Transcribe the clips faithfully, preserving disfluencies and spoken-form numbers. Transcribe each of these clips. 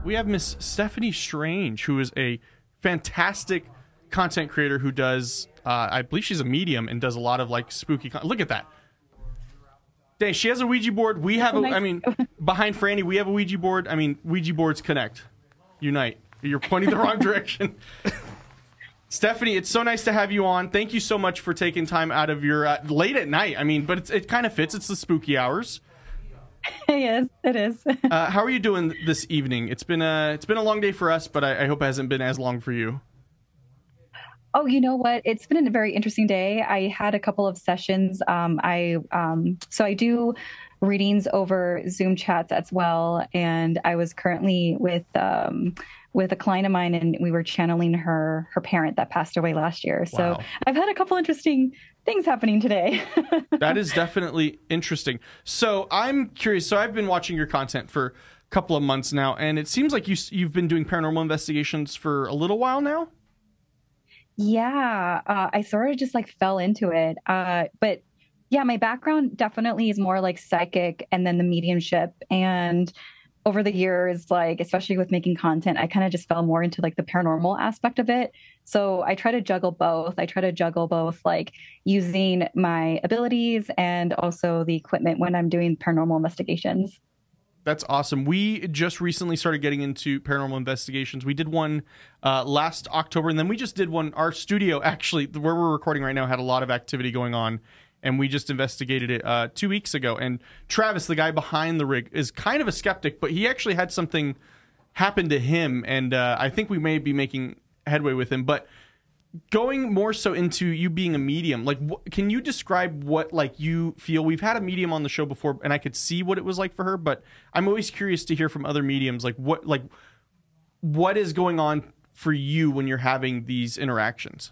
We have Miss Stephanie Strange, who is a fantastic content creator who does, uh, I believe she's a medium and does a lot of like spooky con- Look at that. Dang, she has a Ouija board. We have a, I mean, behind Franny, we have a Ouija board. I mean, Ouija boards connect. Unite. You're pointing the wrong direction. Stephanie, it's so nice to have you on. Thank you so much for taking time out of your uh, late at night. I mean, but it's, it kind of fits. It's the spooky hours. Yes, it is. uh, how are you doing this evening? It's been a it's been a long day for us, but I, I hope it hasn't been as long for you. Oh, you know what? It's been a very interesting day. I had a couple of sessions. Um, I um, so I do readings over Zoom chats as well, and I was currently with um, with a client of mine, and we were channeling her her parent that passed away last year. So Wow. I've had a couple interesting things happening today. That is definitely interesting. So I'm curious. So I've been watching your content for a couple of months now, and it seems like you you've been doing paranormal investigations for a little while now. Yeah, uh, I sort of just like fell into it. Uh, but yeah, my background definitely is more like psychic and then the mediumship. And over the years, like, especially with making content, I kind of just fell more into like the paranormal aspect of it. So I try to juggle both. I try to juggle both like using my abilities and also the equipment when I'm doing paranormal investigations. That's awesome. We just recently started getting into paranormal investigations. We did one uh, last October, and then we just did one. Our studio, actually, where we're recording right now, had a lot of activity going on, and we just investigated it uh, two weeks ago. And Travis, the guy behind the rig, is kind of a skeptic, but he actually had something happen to him, and uh, I think we may be making headway with him. But going more so into you being a medium, like, wh- can you describe what, like, you feel? We've had a medium on the show before, and I could see what it was like for her, but I'm always curious to hear from other mediums, like, what, like, what is going on for you when you're having these interactions?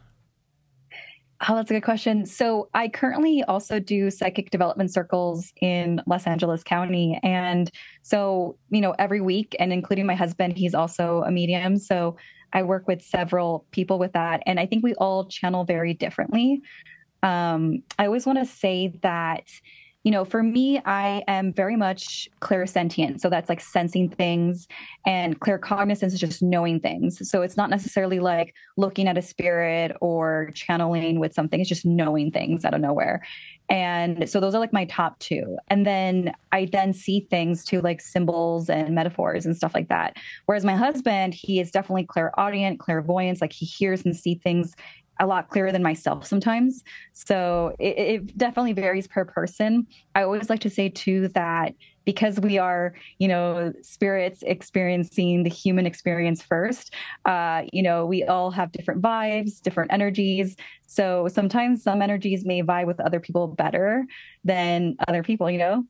Oh, that's a good question. So I currently also do psychic development circles in Los Angeles County. And so, you know, every week, and including my husband, he's also a medium. So I work with several people with that. And I think we all channel very differently. Um, I always want to say that, you know, for me, I am very much clairsentient. So that's like sensing things, and claircognizance is just knowing things. So it's not necessarily like looking at a spirit or channeling with something. It's just knowing things out of nowhere. And so those are like my top two. And then I then see things too, like symbols and metaphors and stuff like that. Whereas my husband, he is definitely clairaudient, clairvoyance, like he hears and sees things a lot clearer than myself sometimes. So it, it definitely varies per person. I always like to say too that because we are, you know, spirits experiencing the human experience first, uh, you know, we all have different vibes, different energies. So sometimes some energies may vibe with other people better than other people, you know?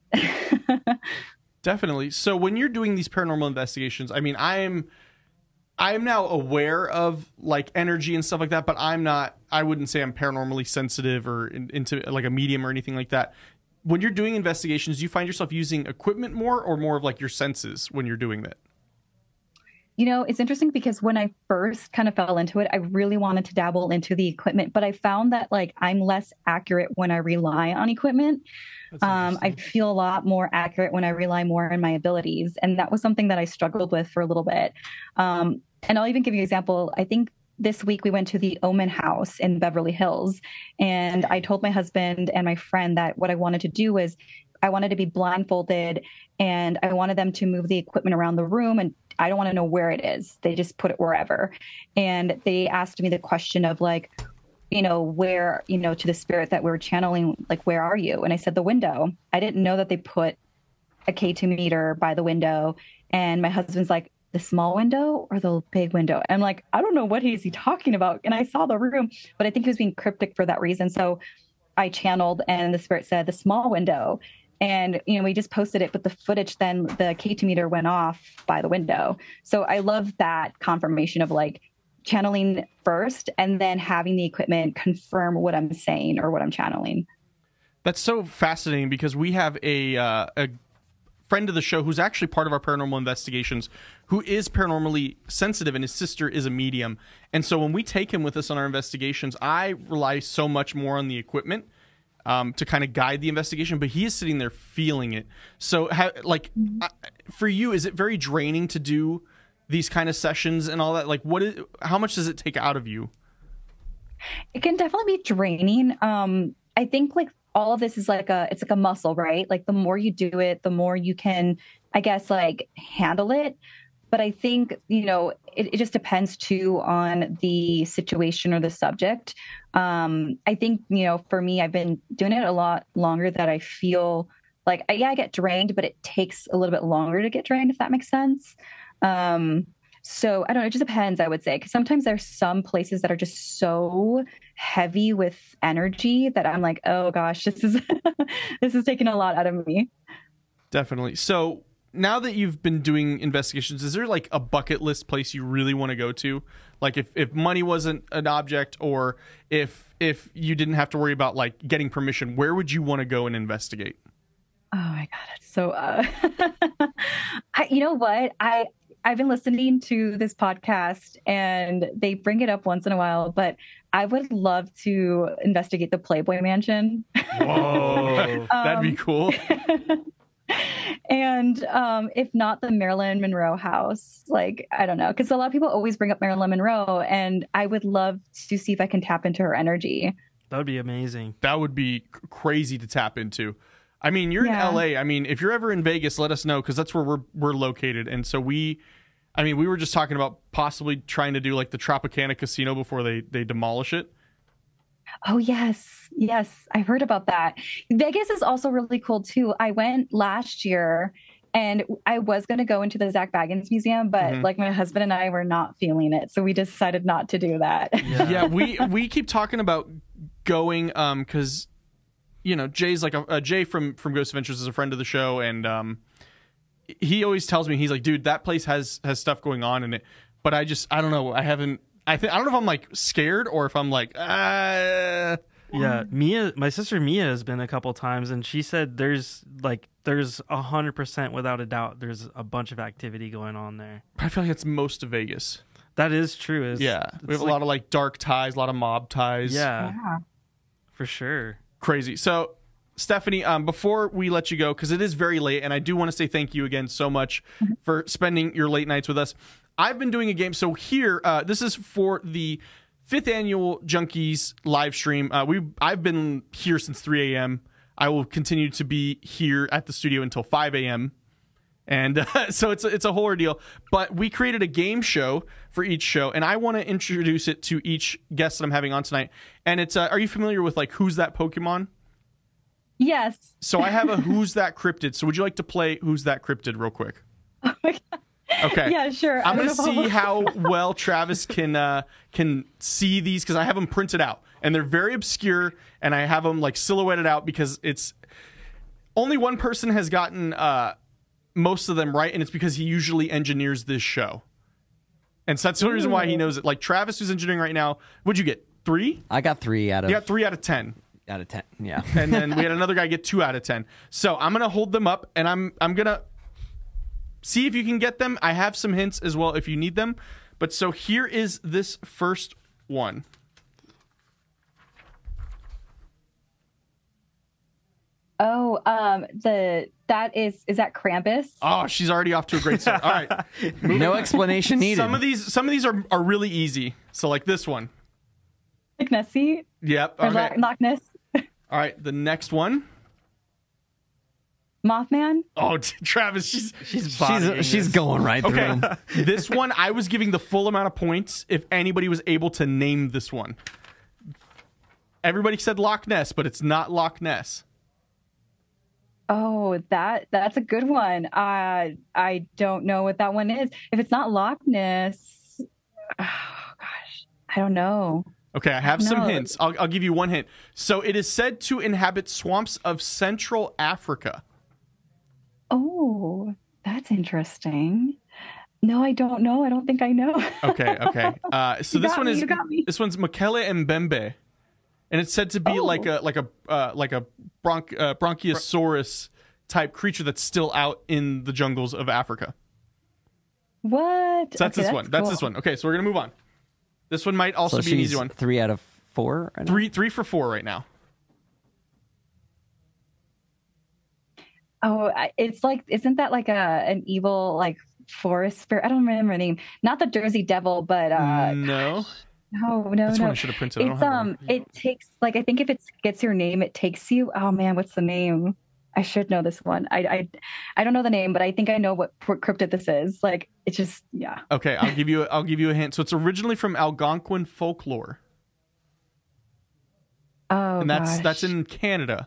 Definitely. So when you're doing these paranormal investigations, I mean, I'm I'm now aware of like energy and stuff like that, but I'm not, I wouldn't say I'm paranormally sensitive or in, into like a medium or anything like that. When you're doing investigations, do you find yourself using equipment more or more of like your senses when you're doing that? You know, it's interesting because when I first kind of fell into it, I really wanted to dabble into the equipment, but I found that like I'm less accurate when I rely on equipment. Um, I feel a lot more accurate when I rely more on my abilities. And that was something that I struggled with for a little bit. Um, and I'll even give you an example. I think this week we went to the Omen House in Beverly Hills, and I told my husband and my friend that what I wanted to do was I wanted to be blindfolded, and I wanted them to move the equipment around the room, and I don't want to know where it is. They just put it wherever. And they asked me the question of like, you know, where, you know, to the spirit that we were channeling, like, where are you? And I said, the window. I didn't know that they put a K two meter by the window. And my husband's like, the small window or the big window? I'm like, I don't know what he's he talking about. And I saw the room, but I think he was being cryptic for that reason. So I channeled, and the spirit said the small window. And, you know, we just posted it, but the footage, then the K two meter went off by the window. So I love that confirmation of like channeling first and then having the equipment confirm what I'm saying or what I'm channeling. That's so fascinating because we have a uh, a friend of the show who's actually part of our paranormal investigations who is paranormally sensitive, and his sister is a medium. And so when we take him with us on our investigations, I rely so much more on the equipment um, to kind of guide the investigation, but he is sitting there feeling it. So ha- like uh, for you, is it very draining to do these kind of sessions and all that? Like, what is, how much does it take out of you? It can definitely be draining. Um, I think like all of this is like a, it's like a muscle, right? Like the more you do it, the more you can, I guess, like handle it. But I think, you know, it, it just depends too on the situation or the subject. Um, I think, you know, for me, I've been doing it a lot longer that I feel like, yeah, I get drained, but it takes a little bit longer to get drained, if that makes sense. Um, so I don't know, it just depends, I would say, because sometimes there's some places that are just so heavy with energy that I'm like, oh gosh, this is this is taking a lot out of me. Definitely. So now that you've been doing investigations, is there like a bucket list place you really want to go to? Like if, if money wasn't an object, or if if you didn't have to worry about like getting permission, where would you want to go and investigate? Oh my God. It's so, uh, I, you know what? I, I've been listening to this podcast and they bring it up once in a while, but I would love to investigate the Playboy Mansion. Whoa, that'd be cool. And um, if not the Marilyn Monroe house, like, I don't know, because a lot of people always bring up Marilyn Monroe, and I would love to see if I can tap into her energy. That would be amazing. That would be c- crazy to tap into. I mean, you're yeah. in L A. I mean, if you're ever in Vegas, let us know, because that's where we're we're located. And so we, I mean, we were just talking about possibly trying to do like the Tropicana Casino before they they demolish it. Oh, yes. Yes. I've heard about that. Vegas is also really cool, too. I went last year and I was going to go into the Zach Baggins Museum, but mm-hmm. like my husband and I were not feeling it. So we decided not to do that. Yeah, yeah we, we keep talking about going um, because, you know, Jay's like a, a Jay from, from Ghost Adventures is a friend of the show. And um, he always tells me, he's like, dude, that place has has stuff going on in it. But I just, I don't know. I haven't. I think I don't know if I'm like scared or if I'm like, uh yeah. Mia, my sister Mia has been a couple times, and she said there's like there's a hundred percent without a doubt there's a bunch of activity going on there. I feel like it's most of Vegas. That is true. It's, yeah, it's we have like, a lot of like dark ties, a lot of mob ties. Yeah, yeah. For sure. Crazy. So, Stephanie, um, before we let you go, because it is very late, and I do want to say thank you again so much for spending your late nights with us. I've been doing a game. So here, uh, this is for the fifth annual Junkies live stream. Uh, we I've been here since three a.m. I will continue to be here at the studio until five a.m. And uh, so it's a, it's a whole ordeal. But we created a game show for each show, and I want to introduce it to each guest that I'm having on tonight. And it's uh, are you familiar with like Who's That Pokemon? Yes. So I have a Who's That Cryptid. So would you like to play Who's That Cryptid real quick? Oh my God. Okay. Yeah, sure. I'm going to see how well Travis can uh, can see these, because I have them printed out and they're very obscure, and I have them like silhouetted out because it's only one person has gotten uh, most of them right, and it's because he usually engineers this show. And so that's the only reason why he knows it. Like Travis, who's engineering right now, what'd you get? Three? I got three out of. You got three out of ten. Out of ten, yeah. And then we had another guy get two out of ten. So I'm gonna hold them up, and I'm I'm gonna see if you can get them. I have some hints as well if you need them. But so here is this first one. Oh, um, the that is is that Krampus? Oh, she's already off to a great start. All right, no explanation needed. Some of these, some of these are are really easy. So like this one. Like Nessie? Yep. Or Okay. Loch Ness? All right, the next one. Mothman? Oh, Travis, she's She's she's, she's going right through okay. them. This one, I was giving the full amount of points if anybody was able to name this one. Everybody said Loch Ness, but it's not Loch Ness. Oh, that that's a good one. Uh, I don't know what that one is. If it's not Loch Ness, oh gosh, I don't know. Okay, I have No. some hints. I'll, I'll give you one hint. So it is said to inhabit swamps of Central Africa. Oh, that's interesting. No, I don't know. I don't think I know. Okay, okay. Uh, so You this got one me, is you got me. this one's Mekele Mbembe, and it's said to be Oh. like a like a uh, like a bronch, uh, Bronchiosaurus type creature that's still out in the jungles of Africa. What? So that's Okay, this one. That's cool. this one. Okay, so we're gonna move on. This one might also So be an she's easy one. three out of four. Right now? Three three for four right now. Oh, I- it's like, isn't that like a an evil like Forest Spirit. I don't remember the name. Not the Jersey Devil, but uh, no. no, no, That's no. one I should have printed. I don't It's have that um, one. it takes like I think if it gets your name, it takes you. Oh man, what's the name? I should know this one. I I, I don't know the name, but I think I know what, what cryptid this is. Like it's just yeah. Okay, I'll give you. A, I'll give you a hint. So it's originally from Algonquin folklore, Oh, and that's gosh. that's in Canada.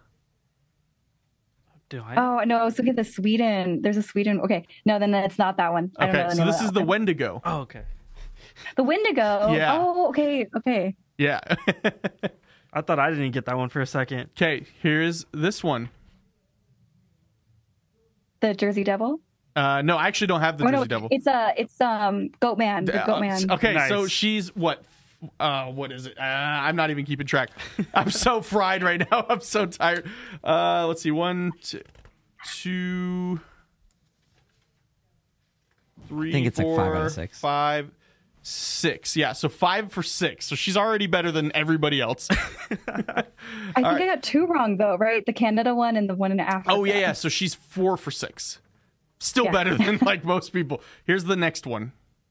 Do I? Oh no, I was looking at the Sweden. There's a Sweden. Okay, no, then it's not that one. I don't know Okay, the so name this of is that the one. Wendigo. Oh, okay. The Wendigo. Yeah. Oh, okay, okay. Yeah. I thought I didn't get that one for a second. Okay, here's this one. The Jersey Devil. Uh, no, I actually don't have the Oh, Jersey no, Devil. it's uh, it's um, Goatman. The Uh, Goatman. Okay, Nice. so she's what? Uh, what is it? Uh, I'm not even keeping track. I'm so fried right now. I'm so tired. Uh, let's see. One, two, two three, I think it's like five out of four, six. Five, six. Yeah, so five for six. So she's already better than everybody else. I think right. I got two wrong though, right? The Canada one and the one in Africa. Oh yeah, yeah. So she's four for six. Still Yeah. better than like most people. Here's the next one.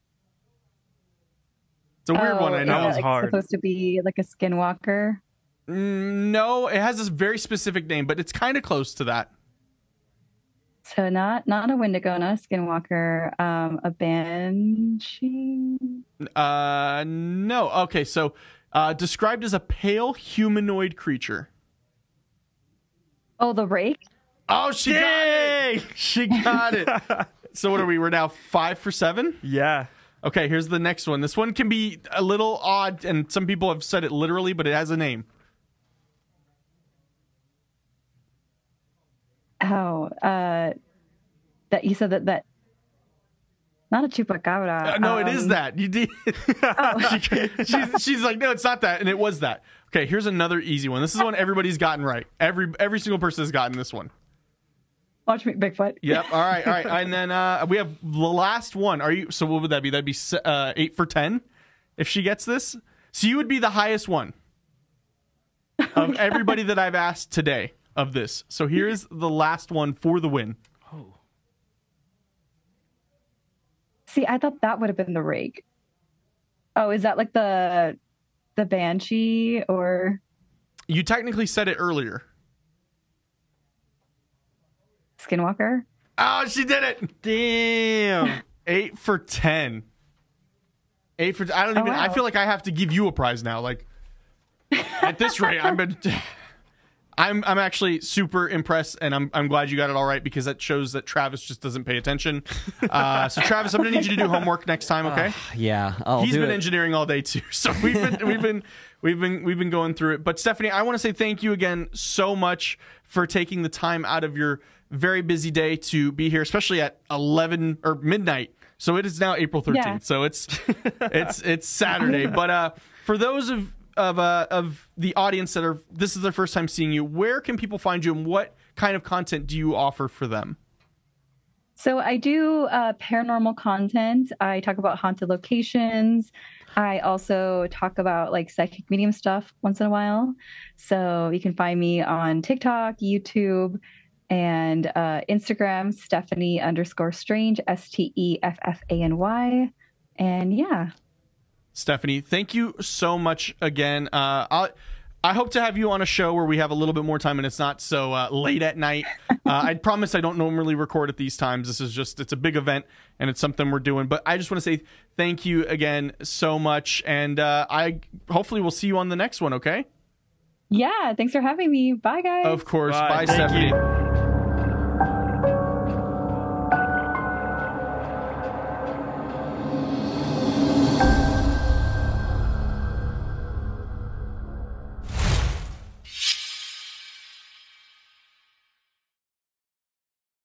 It's a weird Oh, one, I is know. that, was like, hard. supposed to be like a skinwalker. Mm, no, it has this very specific name, but it's kind of close to that. So not not a Wendigo, not a skinwalker, um, a banshee. Uh, no. Okay, so uh, described as a pale humanoid creature. Oh, the rake. Oh, she got it. She got it. So what are we? We're now five for seven. Yeah. Okay, here's the next one. This one can be a little odd, and some people have said it literally, but it has a name. Oh, uh, that you said that that not a chupacabra. Uh, no, it is um, that. You did. She- she's, she's like, no, it's not that, and it was that. Okay, here's another easy one. This is one everybody's gotten right. Every every single person has gotten this one. Watch me, Bigfoot. Yep. All right. All right. And then uh, we have the last one. Are you? So what would that be? That'd be se- uh, eight for ten, if she gets this. So you would be the highest one of everybody that I've asked today of this. So here's the last one for the win. Oh. See, I thought that would have been the rake. Oh, is that like the the banshee or You technically said it earlier. skinwalker? Oh, she did it. Damn. Eight for ten. Eight for. I don't Oh, even. I wow. feel like I have to give you a prize now. Like at this rate, I'm. Been, I'm. I'm actually super impressed, and I'm. I'm glad you got it all right because that shows that Travis just doesn't pay attention. Uh, so Travis, I'm gonna need you to do homework next time. Okay. Yeah, I'll He's do been it. engineering all day too, so we've been we've been we've been we've been going through it. But Stephanie, I want to say thank you again so much for taking the time out of your very busy day to be here, especially at eleven or midnight. So it is now April thirteenth. Yeah. So it's it's it's Saturday. But uh, for those of of uh, of the audience that are this is their first time seeing you, where can people find you, and what kind of content do you offer for them? So I do uh, paranormal content. I talk about haunted locations. I also talk about like psychic medium stuff once in a while. So you can find me on TikTok, YouTube, and uh, Instagram, Stephanie underscore Strange, S T E F F A N Y. And yeah. Stephanie, thank you so much again. Uh, I I hope to have you on a show where we have a little bit more time and it's not so uh, late at night. Uh, I promise I don't normally record at these times. This is just, it's a big event and it's something we're doing. But I just want to say thank you again so much. And uh, I hopefully will see you on the next one, okay? Yeah. Thanks for having me. Bye, guys. Of course. Bye. Bye, Thank Stephanie. you.